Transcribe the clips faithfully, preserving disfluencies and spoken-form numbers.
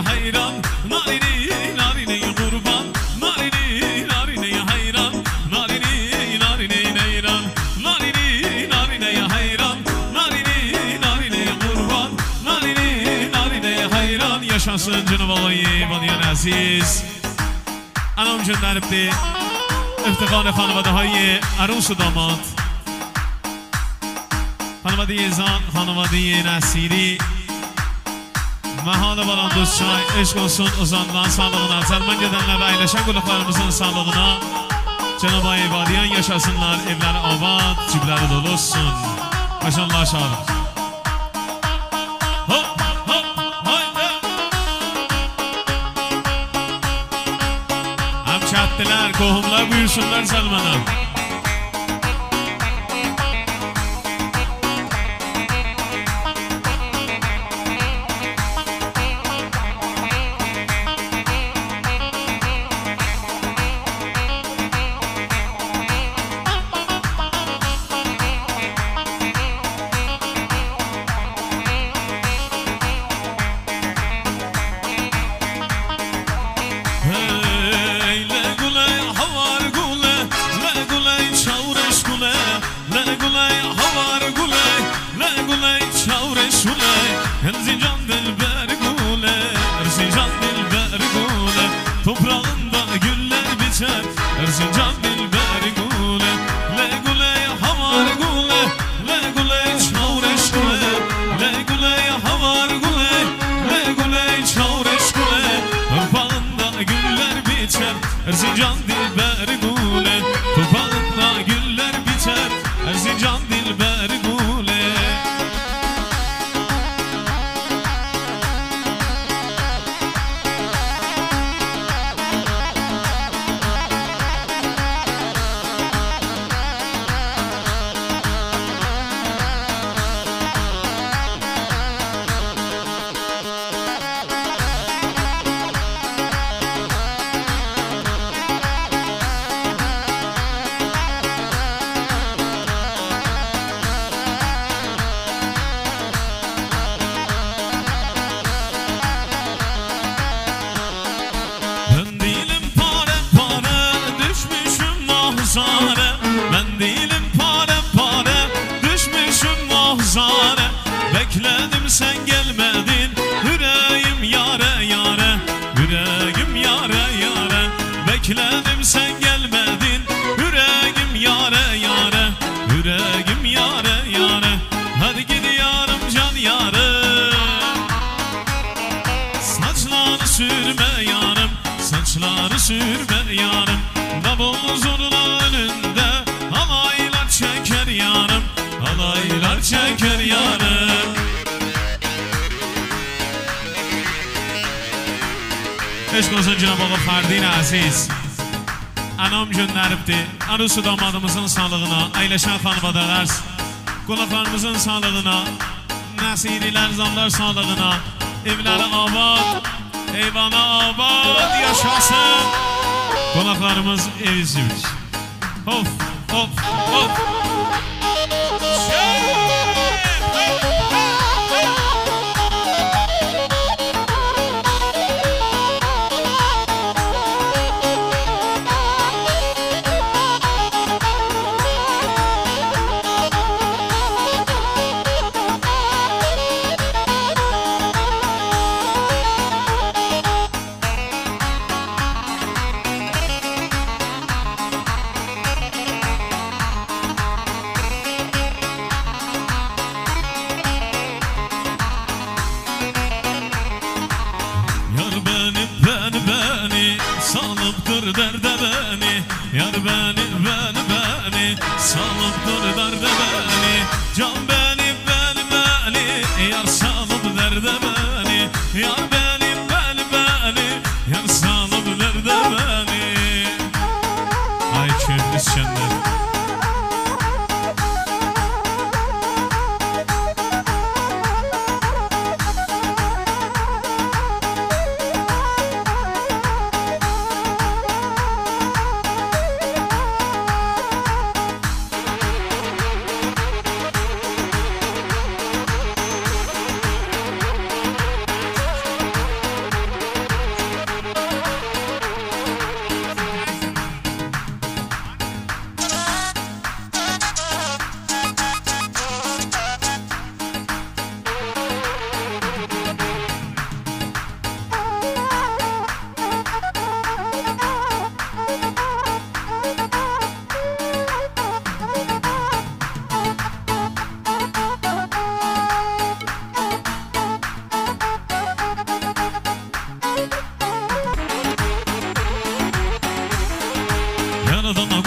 hayran, narini narini kurban, narini narini hayran, narini narini hayran, narini narini hayran, narini narini kurban, narini narini hayran. Yaşasın Cenab-ı Allah'ı badiyan aziz. Anam gönderibdi افتخار خانواده های عروس و داماد، خانواده زان، خانواده نصیری، محال باران دوستای عشق olsun uzanılan sağlığına, zalman gedenler ve aileşen kulaklarımızın sağlığına. Cenab-ı İbadiyan yaşasınlar, evleri abad, cibləri dolu olsun. Maşallah şahım. Hop hop haydi. Hamşattiler, kohumlar buyursunlar Salman'a. Toprağında güller biçer Erzincan dilber gule, le gule havar gule, le gule çavreş gule, le gule havar gule, le gule çavreş gule. Toprağında güller biçer Erzincan dilber gule, toprağında güller biçer Erzincan dilber gule. Ben değilim pare pare, düşmüşüm mahzare. Bekledim sen gelmedin, yüreğim yare yare, yüreğim yare yare. Bekledim sen gelmedin, yüreğim yare yare, yüreğim yare yare. Hadi gidiyorum can yare. Saçları sürme yarım, saçları sürme yarım. Davul zurna önünde halaylar çeker yarım, halaylar çeker yarım. Eşq olsun Cenab-ı Allah Ferdin Aziz. Anam gönderibdi arısı damadımızın sağlığına, ailəşən xanvadalar, qonaqlarımızın sağlığına, nəsirilər, zanlar sağlığına, evləri abad, eyvana abad yaşasın. Konaklarımız ev zivç. Hop hop hop. Salıptır derde beni, yar beni, beni, beni. Salıptır derde beni, can beni, beni, beni. Yar salıp derde beni, yar beni, beni, beni. Yar salıp derde beni. Ay köylü senden.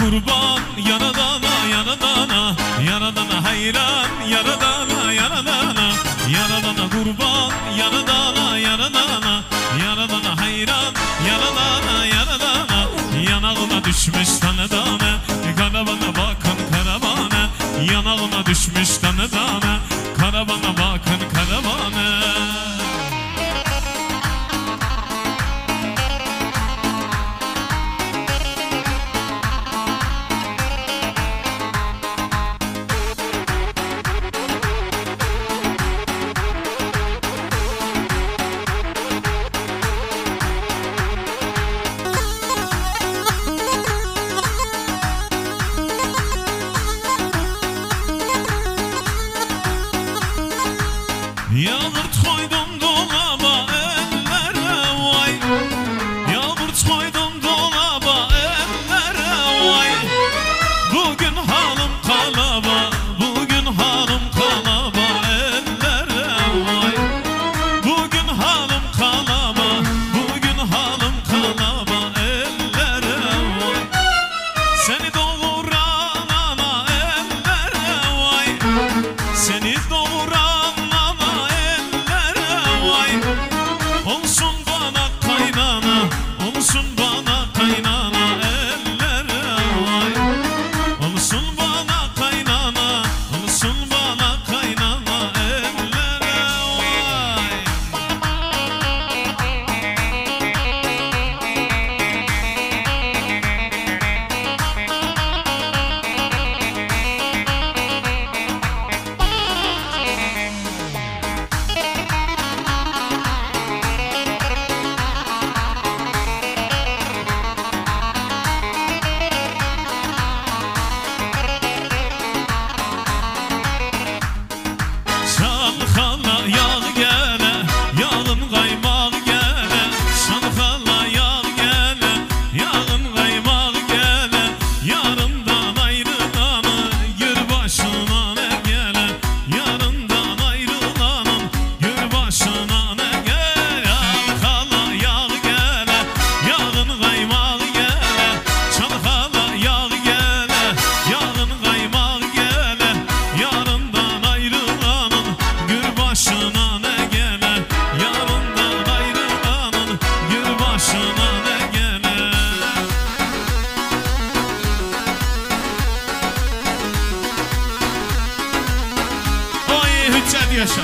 kurban yaradana yaradana yaradana hayran yaradana yaradana yaradana kurban yaradana yaradana yaradana hayran yaradana yaradana yanağına düşmüş tane tane karavana bakın karavana yanağına düşmüş tane tane karavana bakın karavana. Yağmurt koydum dolaba ellere vay Yağmurt koydum dolaba ellere vay Bugün hanım kalaba Bugün hanım kalaba ellere vay Bugün hanım kalaba Bugün hanım kalaba ellere vay Seni doğuran ana ellere vay Seni doğuran olsun bana kaynana, olsun bana kaynana ellere vay Olsun bana kaynana, olsun bana kaynana ellere vay Şalxala yağ gele, yağın qaymaq gele Şalxala yağ gele, yağın qaymaq gele Yarından ayrılanın gör başına ne gele Yarından ayrılanın gör başına ne gele Şalxala yağ gele, yağın qaymaq gele Şalxala yağ gele, yağın qaymaq gele Yarından ayrılanın gör başına ne gele Yarından ayrılanın gör başına ne gele Oy hüccət yaşa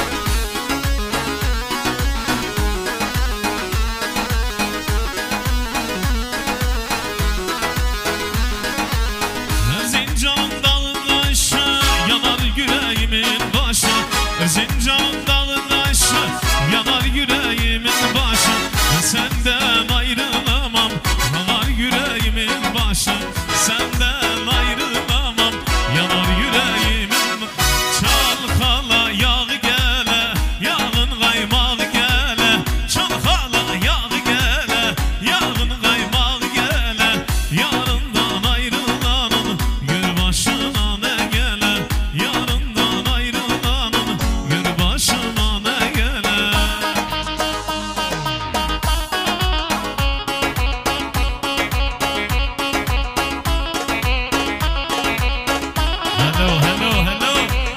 Erzincan dağında aşağı yanar yüreğimin başı Erzincan dağında aşağı yanar yüreğimin başı Senden ayrılamam yanar yüreğimin başı Senden ayrılamam yanar yüreğimin Çalxala yağ gele yağın qaymaq gele Çalxala yağ gele yağın qaymaq gele Yarından ayrılanın gör başına ne gele Yarından ayrılanın gör başına ne gele Hello, hello, hello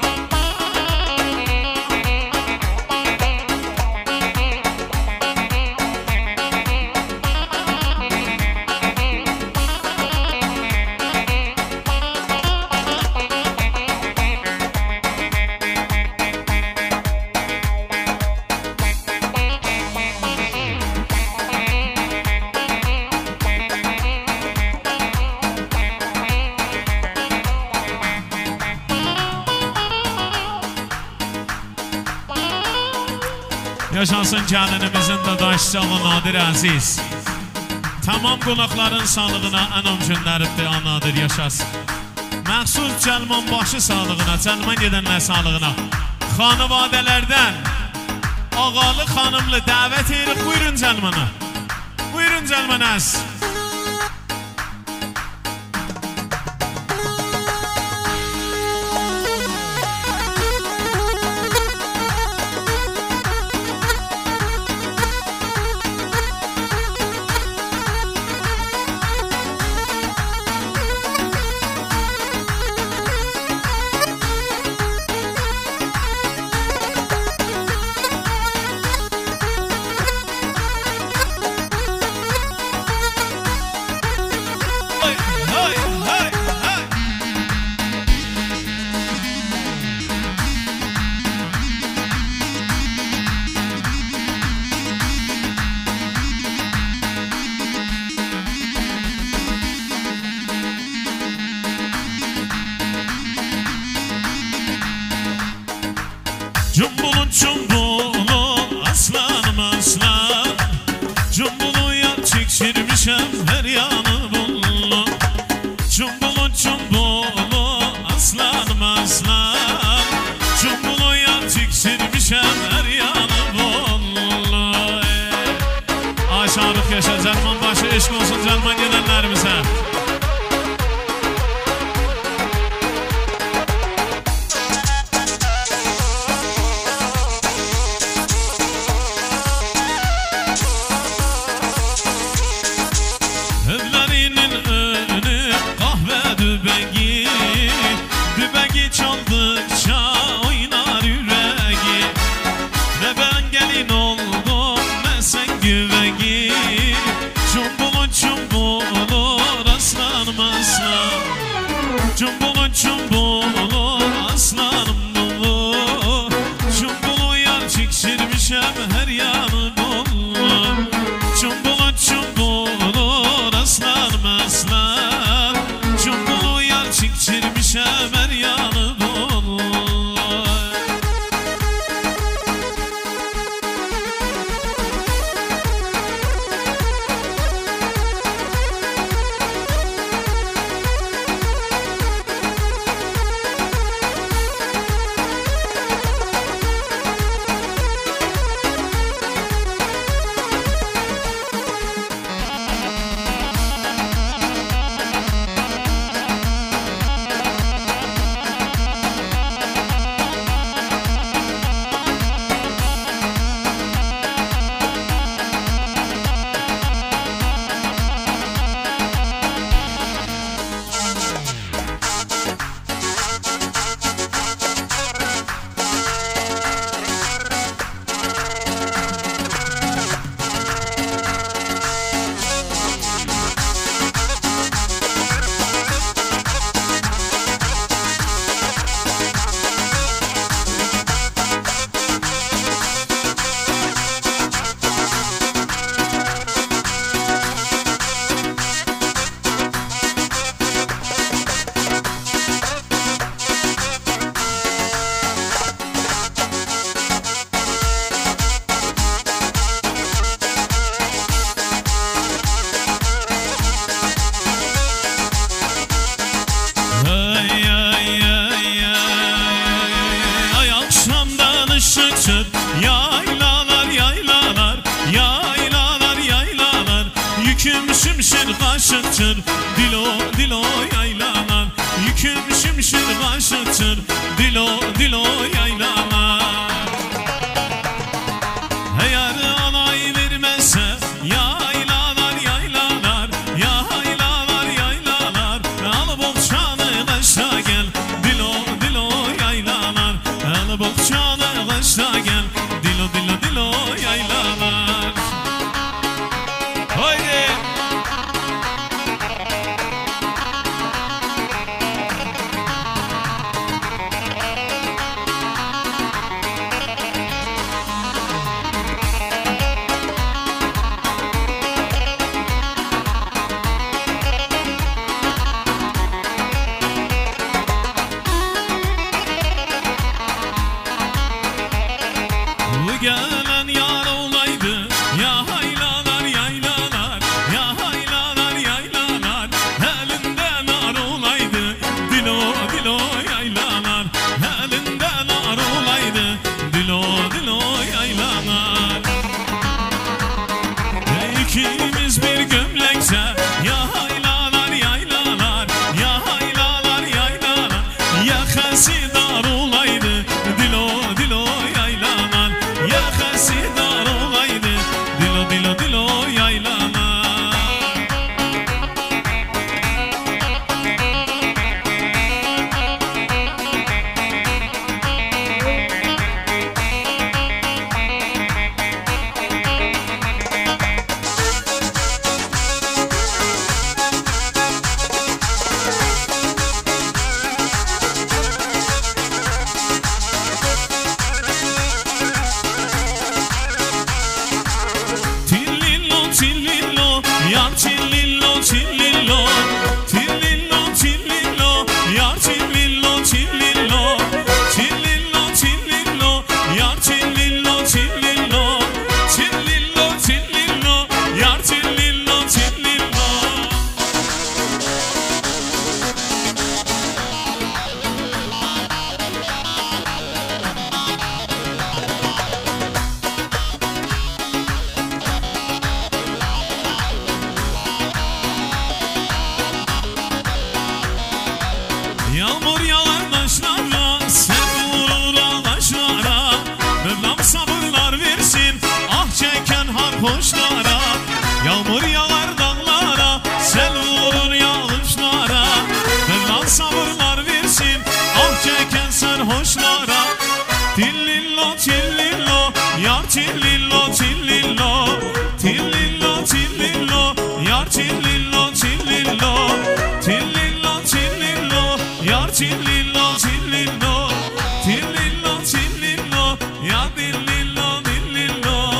Yaşasın gəlinimizin də daşçalı Nadir Əziz Tamam qonaqların sağlığına ənam günləribdir Nadir yaşasın Məxsus Cəlman başı sağlığına, Cəlman gedənlər sağlığına Xanıvadələrdən ağalı xanımlı dəvət edirik Buyurun Cəlmana Buyurun Cəlmanəz şarık yaşa, canman başı eşk olsun canman gelenlerimize. Evlerinin önü kahve dübegi, dübegi çaldıkça oynar yüreği. Ne ben gelin oldum ne sen güvegi, cumbulun cumbulur aslanım aslan, cumbulun cumbulur aslanım dolu, cumbulu yar çekişirmişem her yanı dolu, cumbulun cumbulur aslanım aslan, cumbulu yar çekişirmişem her yanı dolu. Yaylalar yaylalar, yaylalar yaylalar, yüküm şimşir kaşıtır, dilo dilo yaylalar, yüküm şimşir kaşıtır, dilo dilo yaylalar. Eğer alay vermezse yaylalar yaylalar, yaylalar yaylalar, al bohçanı kaşla gel, dilo dilo yaylalar, al bohçanı kaşla gel, dilo dilo dilo yaylalar. Haydi. Gelen yar olaydı, yaylalar yaylalar, kuşlara, yağmur yağar dağlara, sel vurur yağışlara. Mevlam sabırlar versin ah çeken sarhoşlara. Tillillo tillillo yar tillillo tillillo, tillillo tillillo yar tillillo tillillo, tillillo tillillo yar tillillo tillillo, tillillo tillillo yar tillillo tillillo.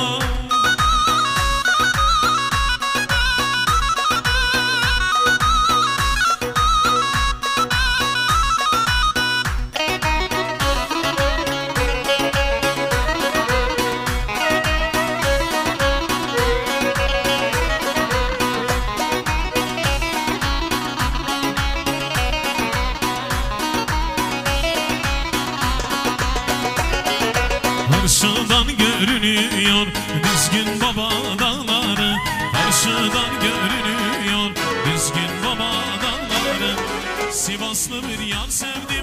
Karşıdan görünüyor dizgin baba dağları, karşıdan görünüyor dizgin baba dağları. Sivaslı bir yar sevdim